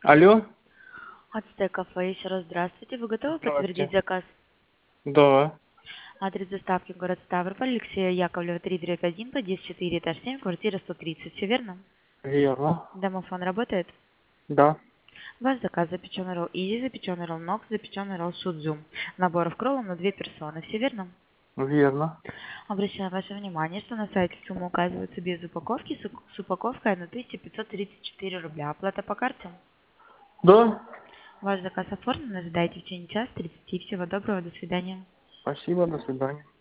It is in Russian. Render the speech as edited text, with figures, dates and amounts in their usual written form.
Алло, Ацтек кафе, еще раз здравствуйте. Вы готовы подтвердить здравствуйте. заказ? Да, Адрес доставки город Ставрополь, Алексея Яковлева, 3/1, подъезд 4, этаж 7, квартира 130. Все верно? верно. Домофон работает? Да, Ваш заказ: запеченный ролл Изи, запеченный ролл Нокс, запеченный ролл Судзу. Наборов кроллом на 2 персоны. Все верно? верно. Обращаю ваше внимание, что на сайте сумма указывается без упаковки, с упаковкой 1534 рубля. Оплата по карте? Да, Ваш заказ оформлен, ожидайте в течение часа 30. Всего доброго, до свидания. спасибо, до свидания.